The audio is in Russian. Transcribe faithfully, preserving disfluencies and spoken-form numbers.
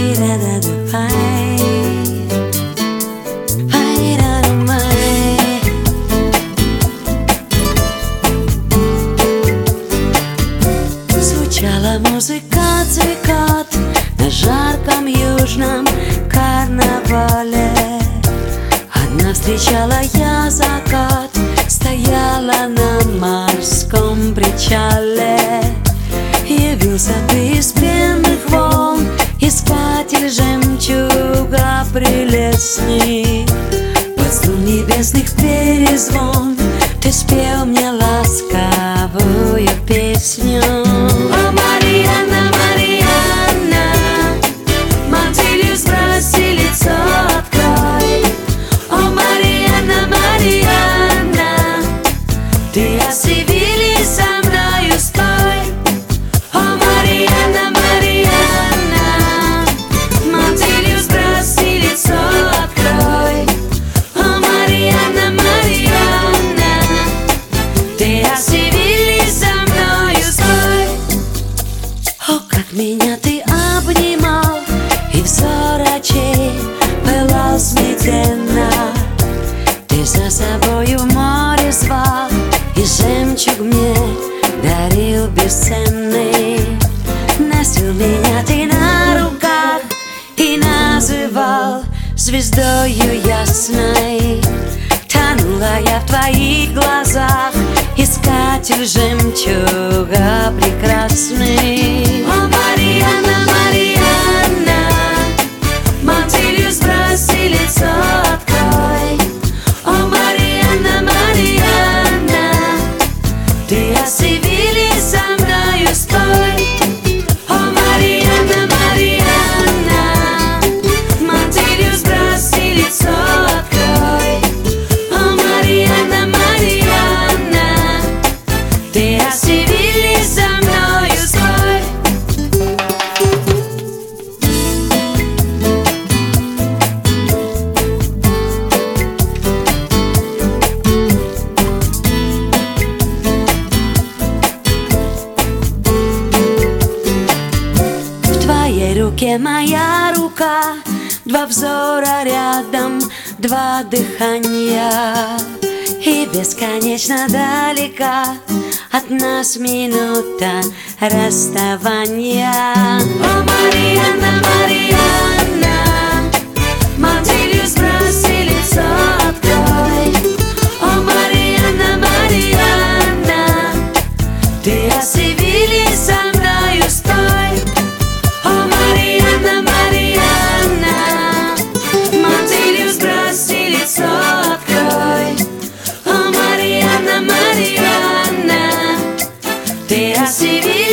Звучала музыка цикад на жарком южном карнавале. Одна встречала я закат, стояла на морском причале. Явился ты из пенных волн, искатель жемчуга прелестный. Под струн небесных перезвон ты спел мне ласковую песню. О, Марианна, Марианна, мантилью сброси, лицо открой. О, Марианна, Марианна, ты о Севиле со мною спой. О, Марианна, Марианна, мантилью сброси, лицо открой. О, Марианна, Марианна, ты о Севиле со мною спой. О, как меня ты обнимал, и взор очей пылал смятенно. Ты за собою в море звал, и жемчуг мне дарил бесценный. Носил меня ты на руках и называл звездою ясной. Тонула я в твоих глазах, искатель жемчуга прекрасный. О, Марианна, Марианна, мантилью сброси, лицо открой. О, Марианна, Марианна, ты о Севиле со мною спой. О, Марианна, Марианна, мантилью сброси, лицо открой. О, Марианна, Марианна, ты о Севиле со мною спой. В твоей руке моя рука, два взора рядом, два дыхания. И бесконечно далека от нас минута расставания. О, Марианна, Марианна, мантилью сброси, лицо открой. О, Марианна, Марианна, ты о Севиле со мною спой. О, Марианна, Марианна, мантилью сброси, лицо открой. О, Марианна, Марианна, ты о Севиле